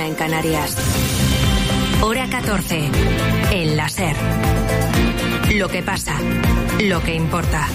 en Canarias. Hora 14. El la SER. Lo que pasa, lo que importa.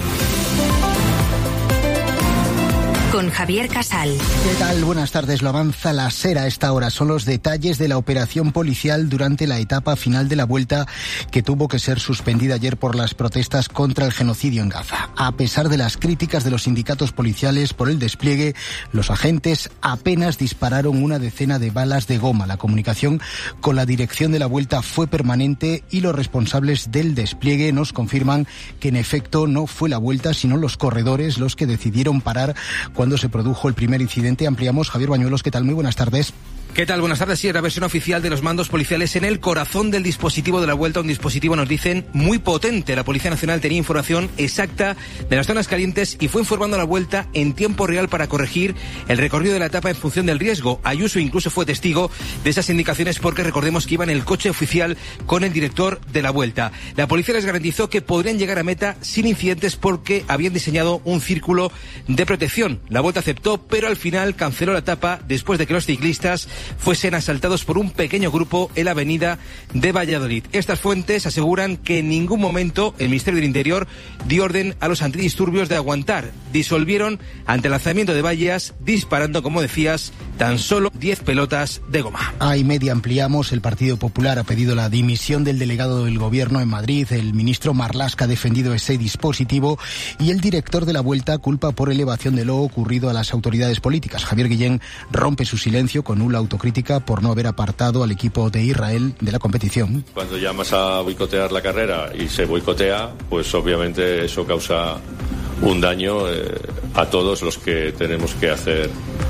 Con Javier Casal. ¿Qué tal? Buenas tardes. Lo avanza la SER a esta hora. Son los detalles de la operación policial durante la etapa final de la vuelta que tuvo que ser suspendida ayer por las protestas contra el genocidio en Gaza. A pesar de las críticas de los sindicatos policiales por el despliegue, los agentes apenas dispararon una decena de balas de goma. La comunicación con la dirección de la vuelta fue permanente y los responsables del despliegue nos confirman que en efecto no fue la vuelta, sino los corredores los que decidieron parar cuando se produjo el primer incidente. Ampliamos. Javier Bañuelos, ¿qué tal? Muy buenas tardes. ¿Qué tal? Buenas tardes. Sí, la versión oficial de los mandos policiales en el corazón del dispositivo de la vuelta, un dispositivo, nos dicen, muy potente. La Policía Nacional tenía información exacta de las zonas calientes y fue informando a la vuelta en tiempo real para corregir el recorrido de la etapa en función del riesgo. Ayuso incluso fue testigo de esas indicaciones porque recordemos que iba en el coche oficial con el director de la vuelta. La policía les garantizó que podrían llegar a meta sin incidentes porque habían diseñado un círculo de protección. La vuelta aceptó, pero al final canceló la etapa después de que los ciclistas fuesen asaltados por un pequeño grupo en la avenida de Valladolid. Estas fuentes aseguran que en ningún momento el Ministerio del Interior dio orden a los antidisturbios de aguantar. Disolvieron ante el lanzamiento de vallas, disparando, como decías, tan solo 10 pelotas de goma. Y media ampliamos. El Partido Popular ha pedido la dimisión del delegado del Gobierno en Madrid. El ministro Marlaska ha defendido ese dispositivo y el director de la vuelta culpa por elevación de lo ocurrido a las autoridades políticas. Javier Guillén rompe su silencio con una autocrítica por no haber apartado al equipo de Israel de la competición. Cuando llamas a boicotear la carrera y se boicotea, pues obviamente eso causa un daño a todos los que tenemos que hacer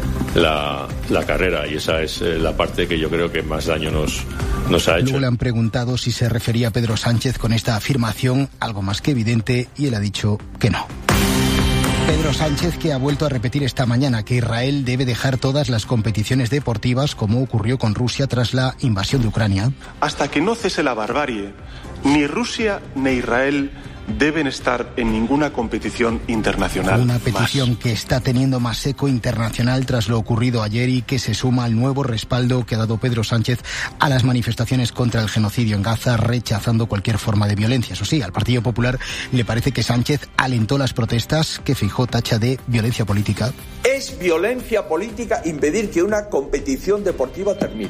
la carrera, y esa es la parte que yo creo que más daño nos ha hecho. Luego le han preguntado si se refería a Pedro Sánchez con esta afirmación, algo más que evidente, y él ha dicho que no. Pedro Sánchez, que ha vuelto a repetir esta mañana que Israel debe dejar todas las competiciones deportivas, como ocurrió con Rusia tras la invasión de Ucrania. Hasta que no cese la barbarie, ni Rusia ni Israel deben estar en ninguna competición internacional. Una petición que está teniendo más eco internacional tras lo ocurrido ayer y que se suma al nuevo respaldo que ha dado Pedro Sánchez a las manifestaciones contra el genocidio en Gaza, rechazando cualquier forma de violencia. Eso sí, al Partido Popular le parece que Sánchez alentó las protestas que Feijóo tacha de violencia política. Es violencia política impedir que una competición deportiva termine.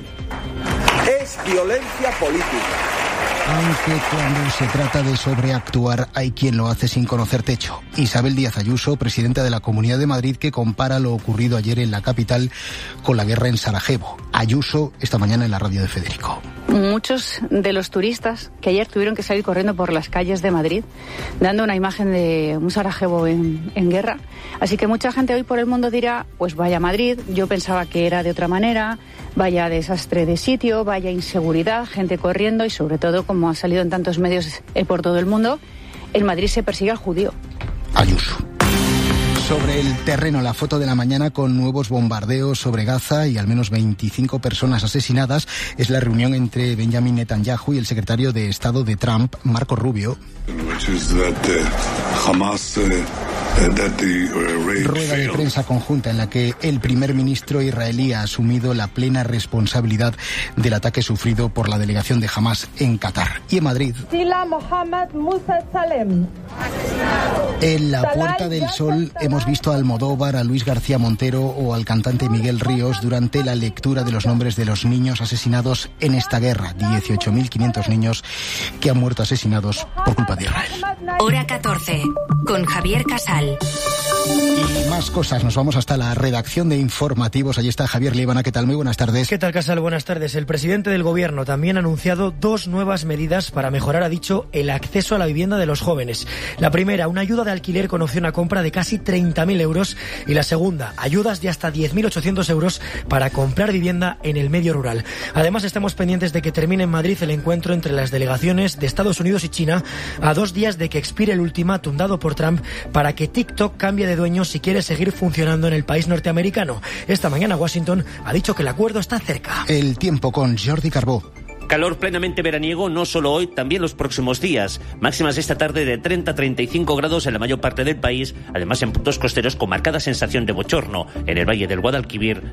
Es violencia política. Aunque cuando se trata de sobreactuar hay quien lo hace sin conocer techo. Isabel Díaz Ayuso, presidenta de la Comunidad de Madrid, que compara lo ocurrido ayer en la capital con la guerra en Sarajevo. Ayuso esta mañana en la radio de Federico. Muchos de los turistas que ayer tuvieron que salir corriendo por las calles de Madrid, dando una imagen de un Sarajevo en guerra. Así que mucha gente hoy por el mundo dirá, pues vaya Madrid, yo pensaba que era de otra manera, vaya desastre de sitio, vaya inseguridad, gente corriendo y sobre todo, como ha salido en tantos medios por todo el mundo, en Madrid se persigue al judío. Ayuso. Sobre el terreno, la foto de la mañana con nuevos bombardeos sobre Gaza y al menos 25 personas asesinadas es la reunión entre Benjamin Netanyahu y el secretario de Estado de Trump, Marco Rubio. Rueda de prensa conjunta en la que el primer ministro israelí ha asumido la plena responsabilidad del ataque sufrido por la delegación de Hamás en Qatar. Y en Madrid, en la Puerta del Sol hemos visto a Almodóvar, a Luis García Montero o al cantante Miguel Ríos durante la lectura de los nombres de los niños asesinados en esta guerra. 18.500 niños que han muerto asesinados por culpa de Israel. Hora 14, con Javier Casal. Y más cosas, nos vamos hasta la redacción de informativos. Allí está Javier Líbana. ¿Qué tal? Muy buenas tardes. ¿Qué tal, Casal? Buenas tardes. El presidente del Gobierno también ha anunciado 2 nuevas medidas para mejorar, ha dicho, el acceso a la vivienda de los jóvenes. La primera, una ayuda de alquiler con opción a compra de casi 30.000 euros. Y la segunda, ayudas de hasta 10.800 euros para comprar vivienda en el medio rural. Además, estamos pendientes de que termine en Madrid el encuentro entre las delegaciones de Estados Unidos y China a 2 días de que expire el ultimátum dado por Trump para que TikTok cambie de dueño si quiere seguir funcionando en el país norteamericano. Esta mañana Washington ha dicho que el acuerdo está cerca. El tiempo con Jordi Carbó. Calor plenamente veraniego, no solo hoy, también los próximos días. Máximas esta tarde de 30 a 35 grados en la mayor parte del país, además en puntos costeros con marcada sensación de bochorno. En el Valle del Guadalquivir